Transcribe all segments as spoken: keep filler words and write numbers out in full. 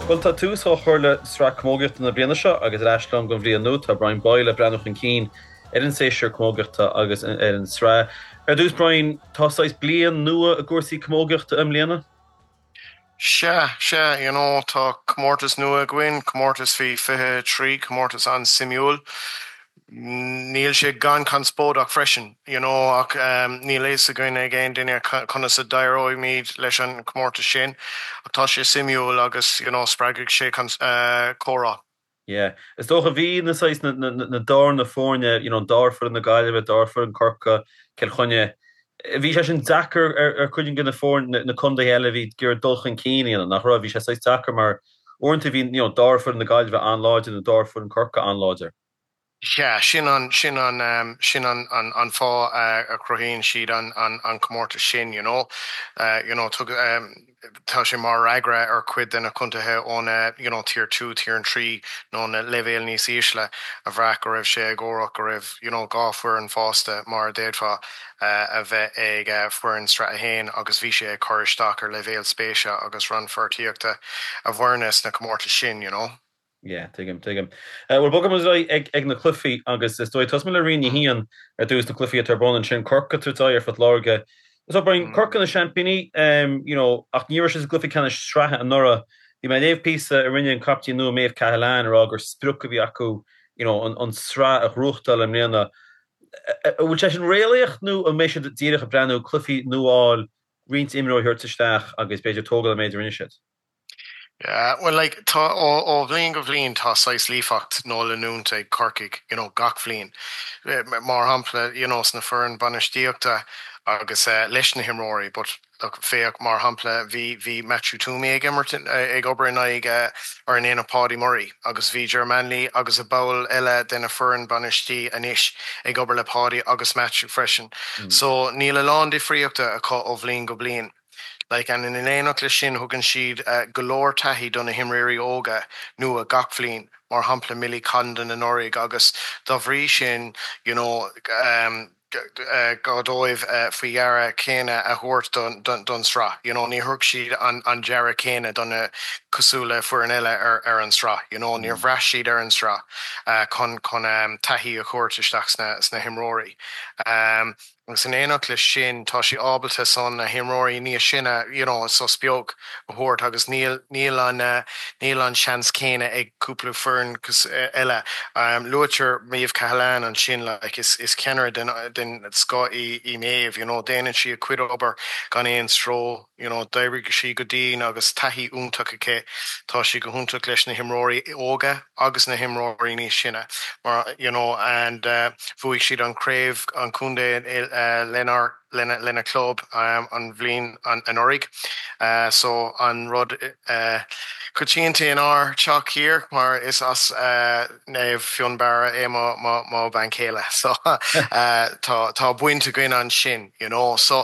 Well tá tús á chuirle sra commógacht na bliana seo agus eislam go bhríon nó tá Brian Boyle brenach an cín ar an séisiir commógachta agus ar an sra. Ar dús Brian tásáis blian nua a gcuirsaí commógachta am léana? Se, se, you know, tá comórtas nua gin, comórtas fi fithe trí, comórtas an simúl. Níl sé gan can spódach freisin, you know, ach um, níl éis a gine agéin duine chuna sa dairóid míad leis an comórtas sin, ach tá sé simúl agus, you know, spreagaigh sé uh, córá. Yeah, is dócha a bhí na sais na na na dar na fórne, you know, darfur na Gaillimh, darfur an Corca, Kilchunne. Bhí sé sin dachar ar ar chuidin gna fórn na chunda heile bhí gur dulchan cíine nach ra bhí sé sais dachar mar orintanta bhí, you know, darfur na Gaillimh an láidir na darfur an Corca an láidir. Yeah, sin an sin an um, sin an an an fá uh, a crohín siad an an an comórtas sin, you know, uh, you know, tug um, tá sé mar agra ar cuid den a chuntathe ón uh, you know, tier two, tier three, nó na levéil níos ísle a bhreac go raibh sé agórach go raibh, you know, gáfuair an fásta mar déadfá uh, a bheith ag uh, fuair an stra a héin agus bhí sé ag choristeach ar levéil spéise agus ran fortíochta awareness na comórtas sin, you know. Yeah, take him, take him. Uh, well, bogam is ag ag na cluffi agus is dói tosmil a rini hían ar dús na cluffi a tarbon an sin Corca tutá ar fat larga. So Brian Corca na Champini, um, you know, ach níir is cluffi canna strathe an nora. Bhí mai néh písa a rinne an captí nu méh Cahalán ar agur spruc a bhí acu, you know, an an sra a ruchtal am léana. Bhfuil sé sin réalaocht nu a méisi díirech a brenn cluffi nuáil rint imró hirtisteach agus beidir tógal a méidir inisiid. Yeah, well, like, tá ó ó bhlíon go bhlíon tá sais lífacht nó le núnta ag Corcaigh, you know, gach bhlíon. Mar hampla, you know, sna fuair an banistíochta agus uh, leis na himróirí, but look, féach mar hampla bhí bhí Matthew Toomey ag imirtin ag obair ag uh, ar an éana pádi Murray, agus bhí Germanley agus a bail eile den a fuair an banistí anis ag obair le pádi agus Matthew freisin. Mm. So níl a lán difríochta a có ó bhlíon go bhlíon. Like, and in an éanach le sin thugann siad uh, golóir taithí donna himréirí óga nua gach bhlíon mar hampla milí Condon an Orig agus dá bhrí sin, you know, um, uh, godóibh uh, faoihearra céine a thuirt don, don, don sra. You know, ní thug siad an, an dearra céine donna cosúla fuair an eile ar, ar an sra. You know, níor bhreis siad ar an sra uh, chun, chun um, taithí a chuirt isteach sna, sna himróirí. Um, agus an éanach le sin tá sí ábalta san na himróirí níos sinna, you know, so spiog a thuirt agus níl níl an uh, níl an seans céine ag cúpla fuair eile. Um, Luaitear míomh Cahalán an sin, like, is is ceannar den den scá i i méomh, you know, déanann si a cuid obair gan éon stró, you know, dairigh si go dtín agus taithí úntaach aché tá si go húntaach leis na himróirí óga agus na himróirí níos sinna. Mar, you know, and uh, bhuaigh siad an craobh an cúnda Uh, Lenar Lena Lena Club um, an bhlín an, an Orig. Uh, so an rud uh, Cuchinti in our chalk here, mar is as uh, neve fionbara e mo mo mo bankela. So uh, ta ta buinte gwyn an shin, you know. So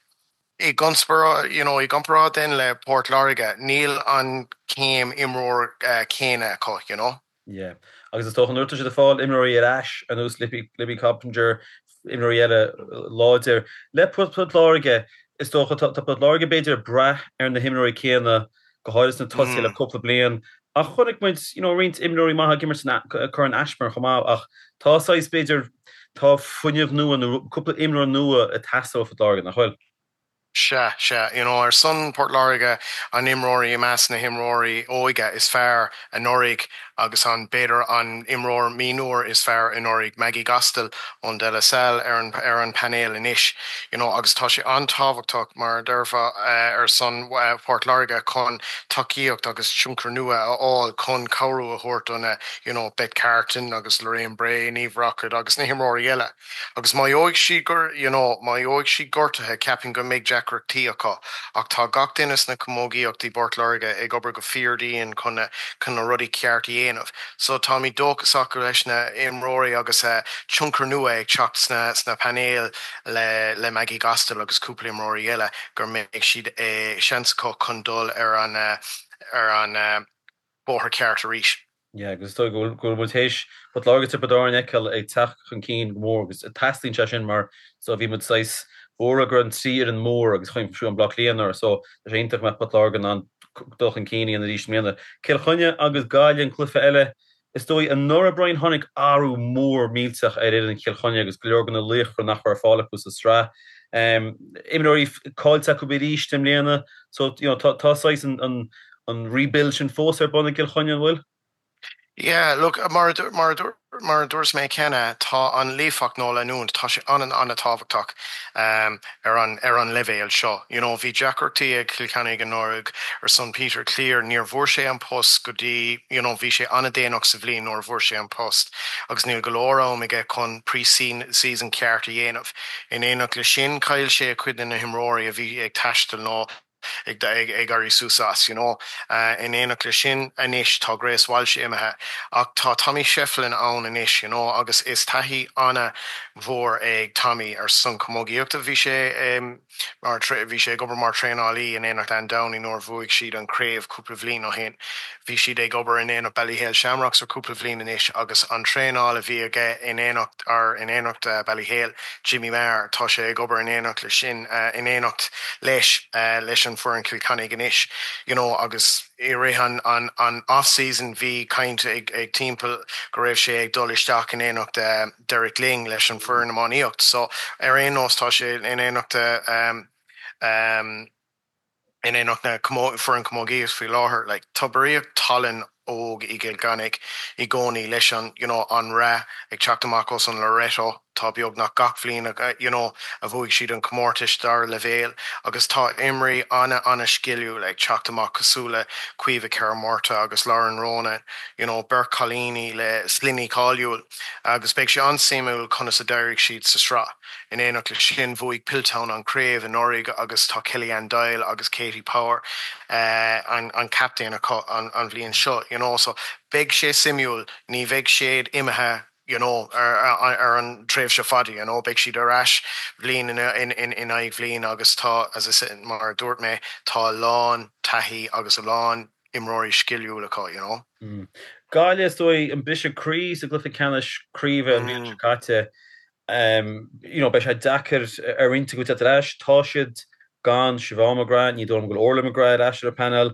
I gunspur, you know, I gumpera then le Port Lariga, Neil an came imror uh, Kena ko, you know. Yeah. Agus is toch an urte de fall imror Ash and us Libby Libby Coppinger imrorielle láidir. Le put put Lariga is toch put Lariga beter bra er na himroi Kena go háidir na tosi le couple blian. Ach chunig muid, you know, rint imroi maha gimmers na current Ashmer chama ach tá sais beter tá funniuh nu an couple imroi nua a tasso for Lariga nach hol. Sha, sha, you know, our son Port Lariga an imrori imas na himrori oiga is fair an Orig agus an better an imror minor is fair in Orig Maggie Gostel on de la Salle Aaron Aaron Panel in ish, you know, agus tashi an tavok mar derfa uh, our son uh, Port Lariga con takiok agus chunkra nua all con kauru a hort on a, you know, Bet Carton agus Lorraine Bray Eve Rocket agus na himrori yella agus my oig she gur, you know, my oig she gorta he capping go make Jack Tíacha ach tá gach dunas na commógaíocht tí Port Lariga ag obair go fíordaíon chuna chuna rudí ceartaí éanamh. So tá mí dóchas acu leis na imróirí agus uh, chunkar nua ag teacht sna, sna panéal le, le Maggie Gostel agus cúpla imróirí eile gur méid siad é seansco chun dul ar an uh, ar an uh, bóthar cearta ríis. Yeah, agus tó go go mutéis but lágad te bedáin eiceil ag teach chun cín mór agus a tastlín se sin mar so bhí mud sais Óra gur an tír an mór agus chuim siú an blach léanar, so sé intach me pat lágan an dochan cíine an ríis ména. Kilchunne agus gáilin clufa eile is dói an nora Brian Honnig áú mór mílteach ar an Kilchunne agus glorgan na lich nach ar fálagus a strá. Um, Imnoí cáilte go be ríistem léana, so you know, tááis an, an, an rebuild sin fós ar bonna Kilchunne bhfuil? Yeah, look, mar mar mar dúirs mé cenne tá an léfach nóla nún tá sé an an an táhachtach um, ar an ar an levéil seo. You know, bhí Jackartí ag Kilkenny an Norrig ar son Peter Clear níor bhór sé an post go dtí, you know, bhí sé anna déanaach sa bhliain nóir bhór sé an post. Agus níl go leor am ige chun pre-season ceart a dhéanamh. In éanaach le sin cail sé cuid in na himróí a bhí ag taistil nó ag ag ag arí súsas, you know, uh, in éanaach le sin inis tá Grace Walsh imethe ach tá Tommy Shefflin ann inis, you know, agus is taithí anna bhór ag Tommy ar son commógiíochta bhí sé um, mar bhí sé gobar mar tréálaí in éanacht an Downey nóir bhuaigh siad an craobh cúpla bhliain ó hen. Bhí siad ag gobar in éanacht Ballyhale Shamrocks ar cúpla bhliain inis agus an tréála bhí aige in éanacht ar in éanacht uh, Ballyhale Jimmy Maher tá sé ag gobar in éanacht le sin uh, in éanacht leis uh, leis an for an Kilkenny ganis, you know, agus i réhan an an off-season bhí kaint ag ag timppel go raibh sé ag dul isteach in éanacht uh, Derek Ling leis an for an amíocht, so ar éonós tá sé in éanacht um, um, in éanacht na for an commógiíos fao láthair, like tabaríocht talin óg i Kilkenny i gcónaí leis an, you know, an rá ag teachtamachos an Loreto tá beag nach gach bhliain, you know, a bhuaigh siad an comórtais dar levéil agus tá imrí anna anna sciliú le teachtamach cosúla cuimhe cear mórta agus Lauren Rona, you know, Burke Collini le Slinny Cáiliúil agus beidh sé ansimúil chuna sa deireadh siad sa srá. In éanacht le sin bhuaigh Piltown an Craobh in Norrig agus tá Kellyanne Doyle agus Katie Power uh, an, an captain an, an bhliain seo, you know, so beidh sé simúil ní bheidh séad imethe, you know, ar ar, ar an tréimh se fadi, you know, beidh siad arás bhliain in in in in aig bhliain agus tá, as I said, mar dúirt mé, tá lán taithí agus a lán imróí sciliúlacha, you know. Mm. Gáile is dói an bise crí sa glufa canis críomh an bhíon cáte, um, you know, beidh sé dachar ar rinte go teis, tá siad gan Siobhan McGrath, ní dóm go Orla McGrath as ar a panel.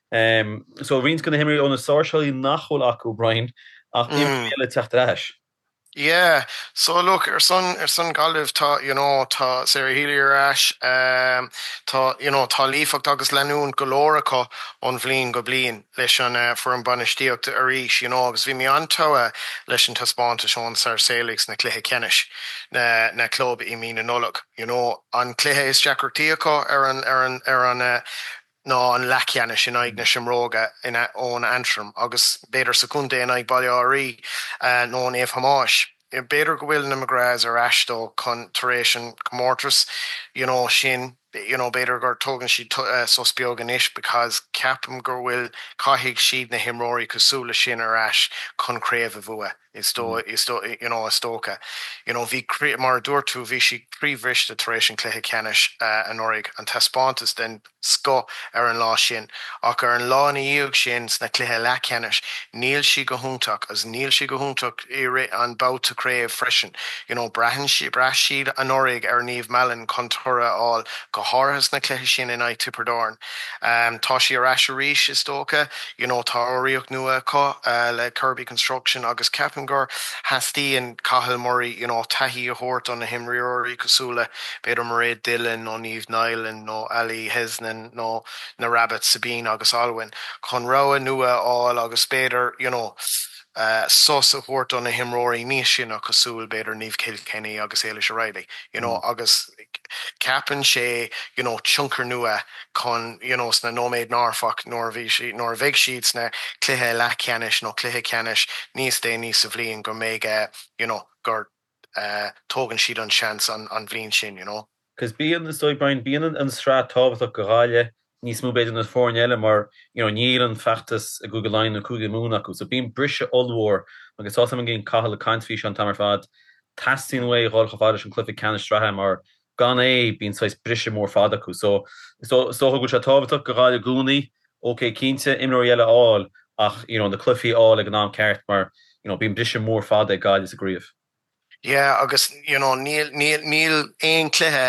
Um, so rins gona himí ón na sáirseáilí nachhol acu, Brian, ach mm. imréile techt eis. Yeah, so look, ar son ar son galibh tá, you know, tá Sarah Healy ar ash, um, tá, you know, tá lífacht agus lenún golóracha an bhliain go bliain leis an uh, for an banistíocht ar ríis, you know, agus bhí mi antáha leis an taspáinte Sean Sir Salix na cluiche cenis na na club i mí na nulach, you know, an cluiche is Jackartíocha ar an ar an ar an uh, no an lacianne sin aig na Simróga in ón Antrim agus beidir secundé in aig Balliarí uh, nó an éh hamáis. Beidir go bhfuil na McGrath ar astó chun taréis comórtas, you know, sin, you know, beidir gur tógan si uh, sos beag inis because ceapam gur bhfuil caithigh siad na himróí cosúla sin ar as chun craobh a bhua. Is sto is sto you know a stoka, you know vi mar dúirtú vi si príomhris de taréis an cluiche cenis uh, an Norrig an taspátas den sco ar an lá sin ach ar an lá na íog sin sna cluiche le cenis níl si go húntaach as níl si go húntaach i ré an bouta craobh freisin, you know, brahan si bra siad an Norrig ar níomh melin contura all go háras na cluiche sin in ai tipperdarn. Um, tá si ar as a ríis is stoka, you know, tá oríoch nua có uh, le Kirby Construction agus Captain gur hastíí an Cathal Murray, you know, taithí a hort an na himrióí cosúla beidir Mairead Dillon nó Niamh Nilan nó Ali Hesnan nó na Rabbit Sabine agus Alwyn chun rogha nua áil agus beidir, you know, uh, sos a hort an na himróí níos sin a cosúil beidir Niamh Kilkenny agus Eilish O'Reilly, you know, mm. agus capan sé, you know, chunker nua con, you know, sna nóméid Norfolk nor nor bheidh siad sna cluiche le ceanis nó cluiche ceanis níos dé níos a bhliain go méid, uh, you know, gur uh, tógan siad an chance an, an bhliain sin, you know. Cos bíon is dói Brian, bíon an strát tábhaach go gáile níos mú beidir na fórneile mar, you know, níl an feachtas a Google Line na cúige múna acu, so bíon brise olmhór agus tá am gin Cathal le caintfí an tamar fad tastín way gáilcha fáidir an cluiche ceanis stratham mar gan é bín sais brise mór fada acu, so so so go se tábhaach go gáile gúnaí, okay, cínte imróile áil ach, you know, na clufií áil ag an ná ceart mar, you know, bín brise mór fada gáile sa gríomh. Yeah, agus, you know, níl níl níl éon cluiche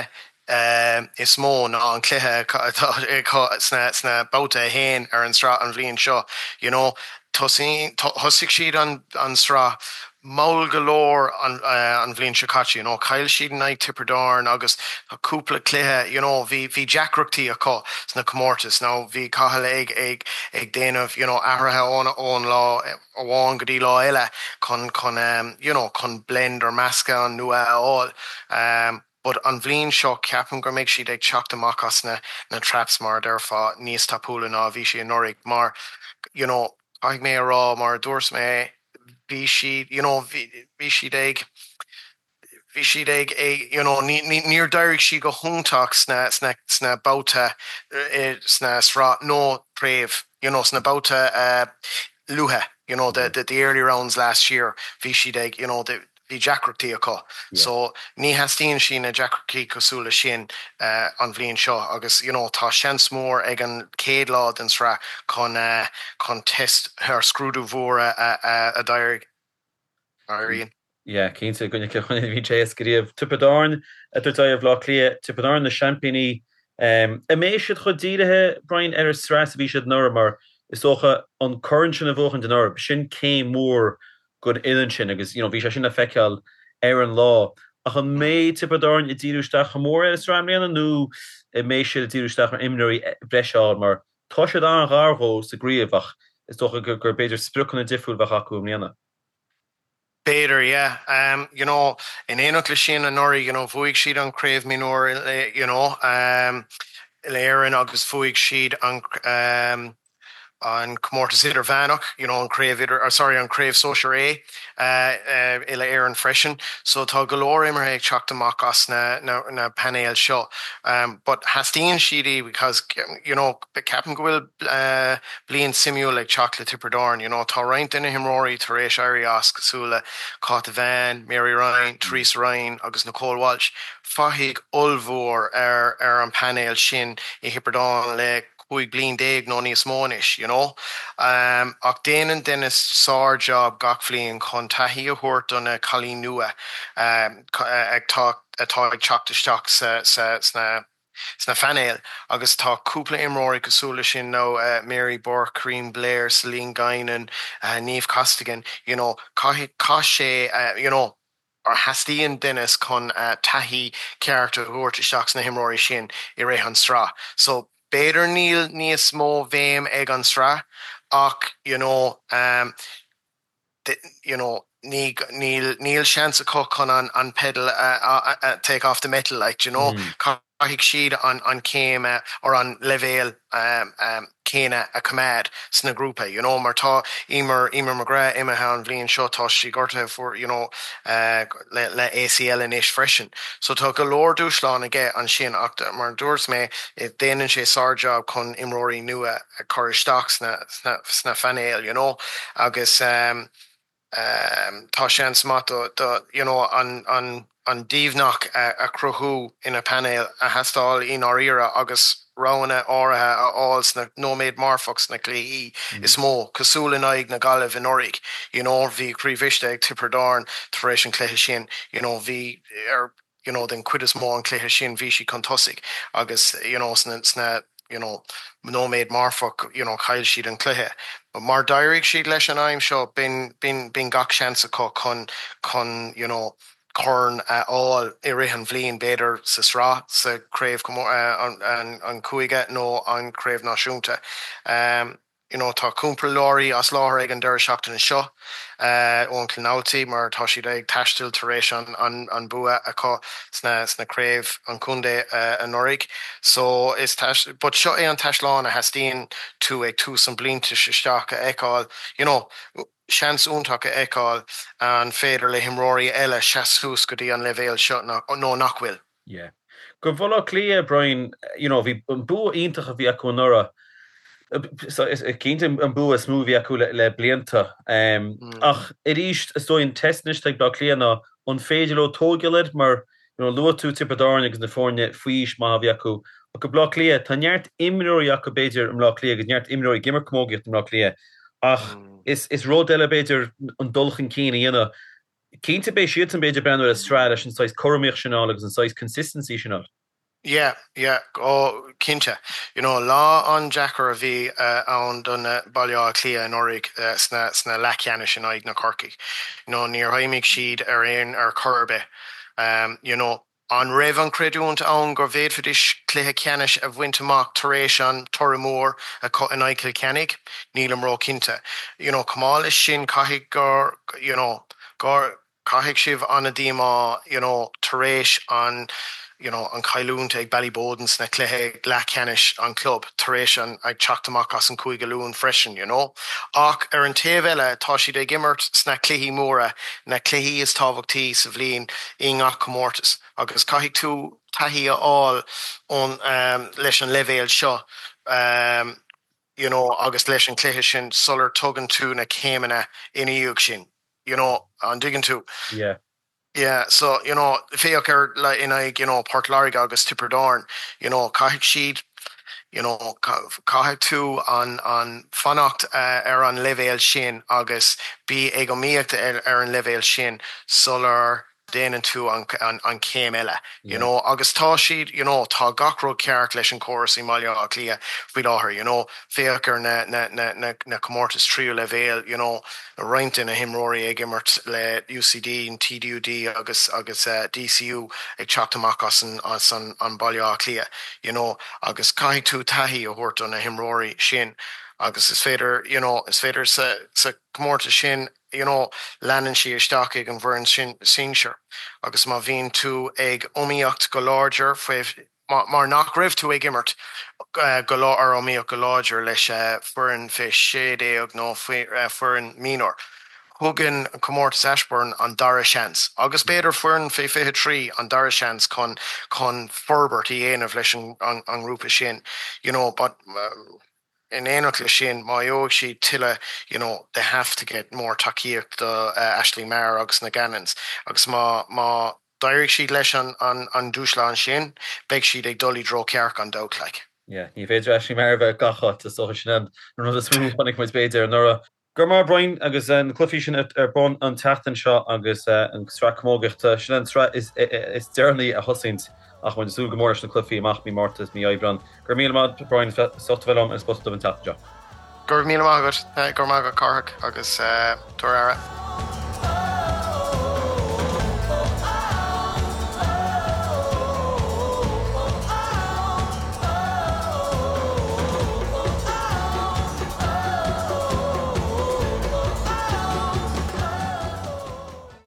um, is mó ná an cluthe sna sna bouta hain ar an srá an bhliain seo, you know, thosigh siad an an srá maul galore an uh, an bhliain seo caite, you know, cail siad an ag tipperdarn agus cúpla cluthe, you know, bhí bhí Jackreachtaí acu sna comórtas, ná bhí caithal ag ag ag déanamh, you know, ahrathe ón ón lá amháin go dtí lá eile chun chun um, you know, chun blend or masca an nua aáil. Um, But an bhliain seo ceapan gur méid siad ag teacht amach as na, na traps mar derfa níos tapúla ná bhí si an Norrig mar, you know, ag mé rá mar dúirs mé bhí siad, you know, bhí siad ag bhí siad ag, you know, níor dairig si go húntaach sna, sna, sna bouta sna srá nó préimh, you know, sna bouta uh, luha, you know, the, the, the early rounds last year, bhí siad ag, you know, the Bhí Jackreachtaí acu. So ní hastíonn sin na Jackreachtaí cosúla sin uh, an bhliain seo agus, you know, tá seans mór ag an céad lá den sra chun uh, chun test ar scrúdú mhór a, a, a dairg. Arion. Yeah, cínta gonne chun bhí sé scríomh Tipperdarn a dúirtáibh lá clia Tipperdarn na Championí. Um, a mé siad chud díirithe Brian ar srás a bhí siad nura mar is dócha an current sin a bhóchan den orb sin cé mór good ilan sin agus, you know, bhí sé sin a feiceáil ar an lá. Ach an mé Tipperdarn i dtíúisteach mór ar sram léana nó i mé siad a dtíúisteach mar imnirí breisiáil mar tá siad an gharthó sa gríomh ach is dócha gur gur beidir spruchan a difriúil bach acu mléana. Beidir, yeah. Um, you know, in éanach le sin an Norrig, you know, bhuaigh siad an craobh minúir, you know, um, léireann agus bhuaigh siad an um, an comórtas idir bheanach, you know, an craobh idir, or sorry, an craobh social é uh, uh, ile air an freisin. So tá golóir imar ag teacht amach as na, na, na panel seo. Um, but hastíonn siad because, you know, ceapan go bhfuil uh, bliain simúil ag teacht le Tipperdarn, you know, tá roinnt ina himróí tar éis airí as cosúla Cáta Van, Mary Ryan, Theresa Ryan agus Nicole Walsh. Faigh ulmhór ar, ar an panel sin i Tipperdarn le chuig bliain déag nó níos mónis, you know. Um, ach déanaan Dennis sár job gach bhliain chun taithí a thuairt donna chalí nua um, ag tá atá ag teachtasteach sa, sa, sna sna fanéil agus tá cúpla imróí cosúla sin nó uh, Mary Burke, Cream Blair, Celine Guinan, uh, Niamh Costigan, you know, cá sé, uh, you know, or hastíonn Dennis chun uh, taithí cearta thuairteach na himróí sin i réith an srá. So beidir níl níos mó bhéim ag an srá ach, you know, um, the, you know, Níl níl seans acu chun an, an pedal uh, uh, uh, take off the metal, like, you know, mm. Caithigh siad an, an céim uh, or an levéil um, um, céine a cumad sna grúpa, you know, mar tá Emer Emer McGrath imethe an bhliain seo tá sí gorta for, you know, uh, le, le A C L in ish freisin. So tá go leor dúsláán aige an sin ach mar dúirs mé i déanann sé sár job chun imróí nua a choristeach sna, sna, sna fanéil, you know, agus um, Um, tá seans mat you know, an an an díomhnach a, a cruthú ina panel a hastáil in our ira agus rána áirithe a áils na nóméid marfachs na clí mm. is mó cosúla naig na gaibh in Norrig, you know, bhí críomhiste ag Tipperdarn tar éis an cléithe sin, you know, bhí ar, you know, den cuid is mó an cléithe sin bhí si contosig agus, you know, sna, sna you know, nóméid marfach, you know, chail siad an cléithe. But mar dairig siad leis an aim seo bin bin bin gach seansa acu chun chun, you know, churn uh, all i rith an bhliain beidir sa srá sa craobh uh, an, an, an cuaige nó an craobh náisiúnta. Um, you know, tá cúmpla láirí as láthir ag an deir seachtain seo uh, ón clonáltaí mar tá siad ag taistil tar éis an, an, an bua acu sna, sna craobh an cúnda uh, an Norrig. So is tas, but seo é an taisláán a hastíonn tú ag tú san blianta isteach a eáil, you know, seans úntaach a eáil an féidir le himróí eile seasús go dtí an levéil seo nó nachhfuil. Yeah. Go bhfuil clia, Brian, you know, bhí an bua iontacha bhí acu nura. So is cínta an bua smú bhí acu le, le blianta. Um, mm. Ach, i ríist is dóin testnis ag ba clia an féidir ó tógiad mar, you know, lua tú Tipperdarn agus na fórne faois má bhí acu. Ach go blá clia, tá neart imróí acu beidir an blá clia, agus neart imróí gimar cmógiad an blá clia. Ach, mm. is is ró deile beidir an dulchan cína dhéana. Cínta bé siad an beidir brenn a strad leis an sais choramíoch sin agus an sais consistency sin. Yeah, yeah, ó cinnte. You know, lá an Jackar a bhí uh, an donna bailá clia an orig uh, sna sna leceanne sin aig na Corcaigh. You know, níor haimigh siad ar aon ar chorbe. Um, you know, an raibh an creúint ann gur bhéad fadis cluthe ceannis a bhaint amach tar éis an Torrimór a co an Aiceal Ceannig, níl am ró cinnte. You know, cumáil is sin caithfidh gur, you know, gur caithfidh sibh an a díomá, you know, tar éis an you know, an cailúnta ag Ballyboden sna cluthe leceannis an club tar éis an ag teachtamach as an cúig galún freisin, you know. Ach ar an taobh eile tá siad ag immert sna cluichí móra na cluichí is tábhachtaí sa bhliain i ngach comórtas agus caithfidh tú taithí a fháil ón um, leis an leibhéal seo um, you know, agus leis an cluiche sin sular tugann tú na céimeanna ina dhéag sin, you know, an diggin tú. Yeah. Yeah, so, you know, féochar like in like, you know, Port Larrig agus Tipperdown, you know, caithfidh siad, you know, caithfidh tú an an fannacht uh, ar an leibhéal sin agus bí ag go míochta ar, ar an leibhéal sin sular déanann tú an, an, an céim eile, you yeah. know, agus tá siad, you know, tá gachród ceart leis an chóras i maiile a clia faoi láthair, you know, féochar na, na, na, na, na comórtas tríú leibhéal, you know, reintin a himróí ag immert le U C D and T D U D agus agus uh, D C U ag teachtamach as an, as an, an baile a clia, you know, agus caithfidh tú taithí a thuairt an a himróí sin, agus is féidir, you know, is féidir sa, sa comórtas sin, you know, leanan si isteach ag an bhforann sin sínsir. Agus má bhíonn tú ag omíocht go láidir faoibh mar nach raibh tú ag immert uh, go lá ar omíocht go láidir leis uh, bhforann fé sédéag nó bhforann mínor. Thugann comórtas Ashburn an dara seans. Agus beidir bhforann fé fiche trí an dara seans chun chun forbert i dhéanamh leis an, an, an grúpa sin. You know, but uh, in éach le sin má dheog si tuile, you know, they have to get more takeíocht do uh, Ashley Maher agus na Gannons. Agus má má dairigh siad leis an, an, an dúsláán sin, beidh siad ag dulí dro cearc an dóch like. Yeah, ní féidir Ashley Maher bheith gachot is socha sin an rud a smú fannig muid beidir nura. Gur mar Brian agus an clufií sin ar bon an teachtain seo agus uh, an stra mógacht sin an stra is is dearnaí a thosaint ach man sú gomór na clufií amach mí Martas mí Aibran. Gur míle mád Brian softbhfuilm is bust an teachta. Gur míle mágad, gur mágad carach agus uh, tuaire.